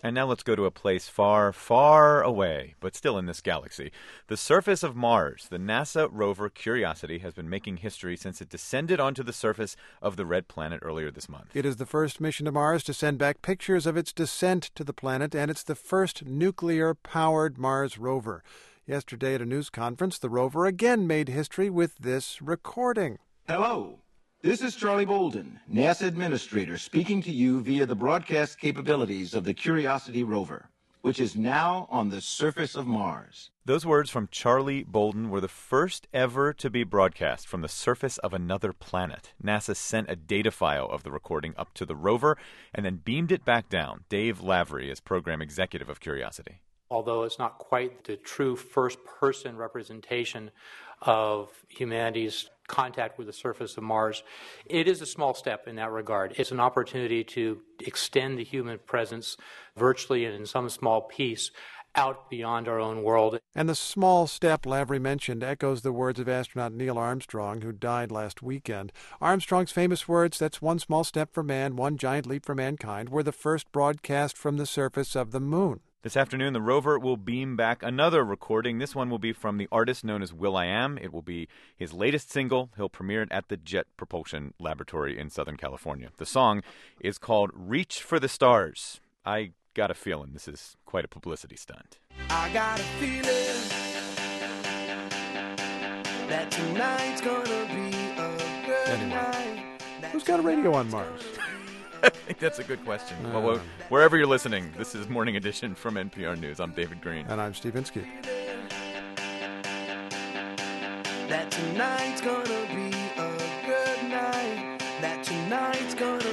And now let's go to a place far, far away, but still in this galaxy. The surface of Mars. The NASA rover Curiosity has been making history since it descended onto the surface of the red planet earlier this month. It is the first mission to Mars to send back pictures of its descent to the planet, and it's the first nuclear-powered Mars rover. Yesterday at a news conference, the rover again made history with this recording. Hello. This is Charlie Bolden, NASA Administrator, speaking to you via the broadcast capabilities of the Curiosity rover, which is now on the surface of Mars. Those words from Charlie Bolden were the first ever to be broadcast from the surface of another planet. NASA sent a data file of the recording up to the rover and then beamed it back down. Dave Lavery is program executive of Curiosity. Although it's not quite the true first-person representation of humanity's contact with the surface of Mars, it is a small step in that regard. It's an opportunity to extend the human presence virtually and in some small piece out beyond our own world. And the small step Lavery mentioned echoes the words of astronaut Neil Armstrong, who died last weekend. Armstrong's famous words, "That's one small step for man, one giant leap for mankind," were the first broadcast from the surface of the moon. This afternoon, the rover will beam back another recording. This one will be from the artist known as will.i.am. It will be his latest single. He'll premiere it at the Jet Propulsion Laboratory in Southern California. The song is called Reach for the Stars. I got a feeling this is quite a publicity stunt. I got a feeling that tonight's gonna be a good night. Who's got a radio on Mars? I think that's a good question. Well, wherever you're listening, this is Morning Edition from NPR News. I'm David Green. And I'm Steve Inskeep. That tonight's gonna be a good night. That tonight's gonna